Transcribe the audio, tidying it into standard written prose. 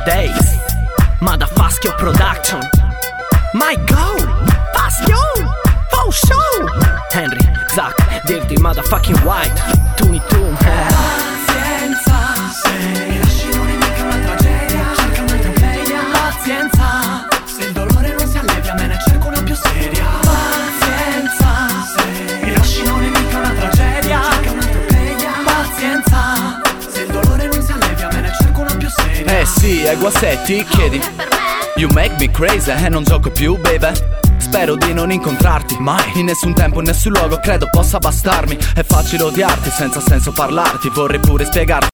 days. Motherfucker production. My go, pass yo, oh show. Henry, Zach, dirty motherfucking white. Tu e tu, Pazienza, se mi lasci non è mica una tragedia. Cerca un'altra player. Pazienza, se il dolore non si allevia me ne cerco una più seria. Pazienza, se mi lasci non è mica una tragedia. Cerca un'altra player. Pazienza, se il dolore non si allevia me ne cerco una più seria. Eh sì, ai guassetti chiedi. You make me crazy e non gioco più, baby. Spero di non incontrarti mai, in nessun tempo, in nessun luogo credo possa bastarmi. È facile odiarti, senza senso parlarti, vorrei pure spiegarti